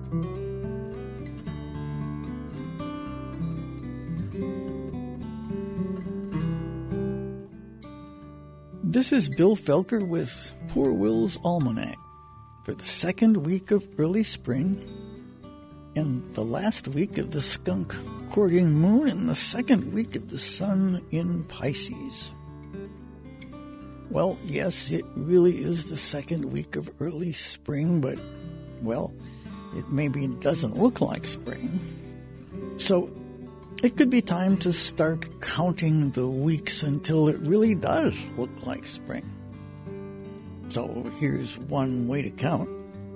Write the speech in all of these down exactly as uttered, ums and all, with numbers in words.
This is Bill Felker with Poor Will's Almanac for the second week of early spring and the last week of the skunk courting moon and the second week of the sun in Pisces. Well, yes, it really is the second week of early spring, but, well, it maybe doesn't look like spring. So it could be time to start counting the weeks until it really does look like spring. So here's one way to count.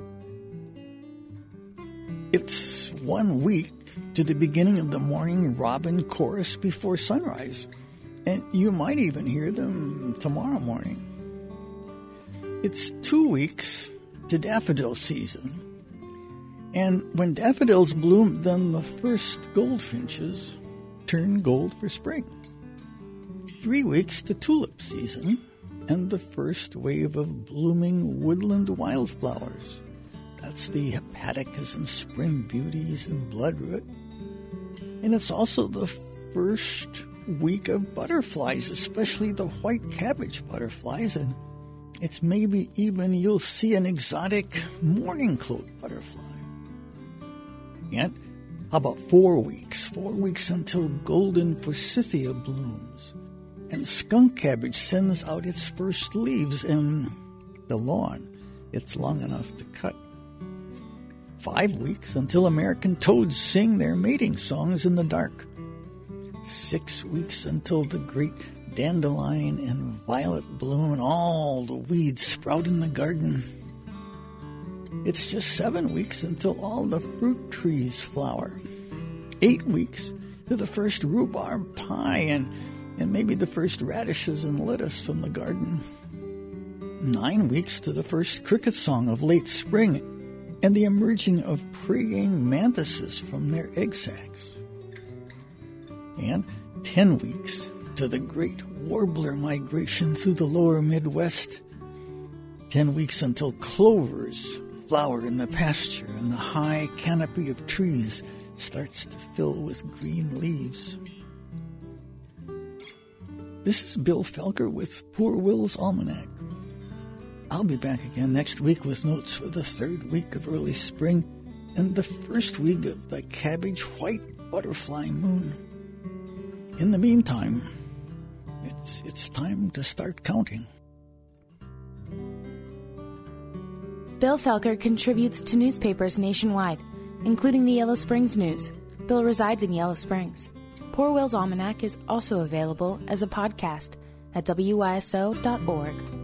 It's one week to the beginning of the morning robin chorus before sunrise, and you might even hear them tomorrow morning. It's two weeks to daffodil season, and when daffodils bloom, then the first goldfinches turn gold for spring. Three weeks to tulip season and the first wave of blooming woodland wildflowers. That's the hepaticas and spring beauties and bloodroot. And it's also the first week of butterflies, especially the white cabbage butterflies, and it's maybe even you'll see an exotic morning cloak butterfly. And how about four weeks? Four weeks until golden forsythia blooms. And skunk cabbage sends out its first leaves in the lawn. It's long enough to cut. Five weeks until American toads sing their mating songs in the dark. Six weeks until the great dandelion and violet bloom and all the weeds sprout in the garden. It's just seven weeks until all the fruit trees flower. Eight weeks to the first rhubarb pie and, and maybe the first radishes and lettuce from the garden. Nine weeks to the first cricket song of late spring and the emerging of praying mantises from their egg sacs. And ten weeks to the great warbler migration through the lower Midwest. Ten weeks until clovers flower in the pasture and the high canopy of trees starts to fill with green leaves. This is Bill Felker with Poor Will's Almanac. I'll be back again next week with notes for the third week of early spring and the first week of the cabbage white butterfly moon. In the meantime, it's it's time to start counting. Bill Felker contributes to newspapers nationwide, including the Yellow Springs News. Bill resides in Yellow Springs. Poor Will's Almanac is also available as a podcast at W Y S O dot org.